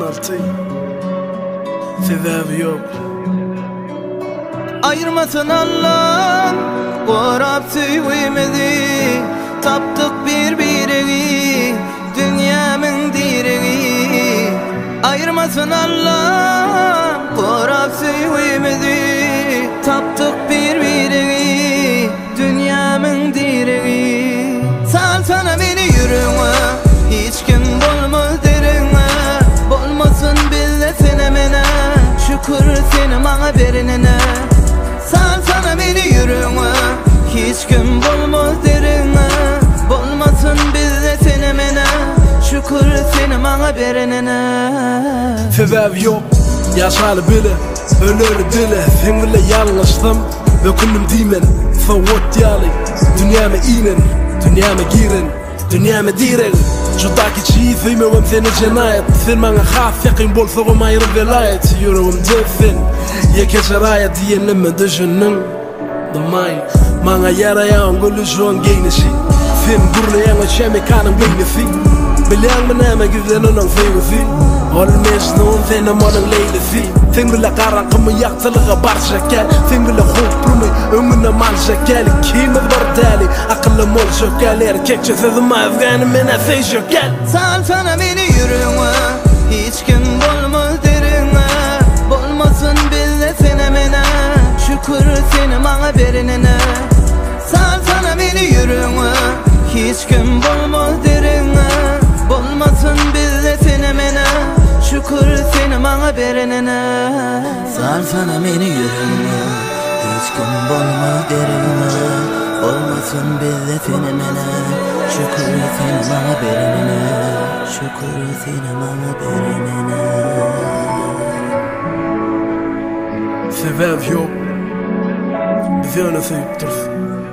penalty. Sebep yok. Ayırmasın Allah, korap süymedi. Taptık birbirini, dünyamın direği. Ayırmasın Allah, korap süymedi. Taptık birbirini, dünyamın direği. Sal sana beni yürüme, hiç kim bulmaz derine. Bulmasın bilesene mene, şükür seni bana verenine. Sal sana beni yürüme, hiç kim bulmaz derine. Bulmasın bilesene mene, şükür seni bana verenine. Sebep yok, yaşalı bile, ölür dile. Sen bile yanlıştım, dökündüm dimen. Fawat yali, dünyama inen, dünyama girin, dünyama diren. Judaki çiğ filmim seni cenayet. Sen bana haf yakin bol soğum ayrı velayet. Yüreğim defin, yeke şarayet diyenleme düşünün. Damay, bana yarayan gülü şu an geynişi. Sen gurlayan o şemikanın beynisi. Bilen meneme güvlenin on feyvisi. Olmaz non sen amanın leylisi. Sen bile karanlığı yaktılığa barca gel. Sen bile hoplumu ömrüne manca gel. Kimi bardali akıllım ol şökel. Erkekçe sözüm afganım mene sey şökel. Sal sana beni yürüme, hiç kim bulmaz derine. Bulmasın bilesene mene, şükür seni bana verenine. Sal sana beni yürüme, hiç kim bulmaz derine. Bulmasın bilesene mene, şükür seni bana verenine. Sal sana beni yürüme, hiç kim bulmaz derine. Olmasın bilesene mene, şükür seni bana verenine. Şükür seni bana verenine. Sebep yok, bizi öyle sevip dursun.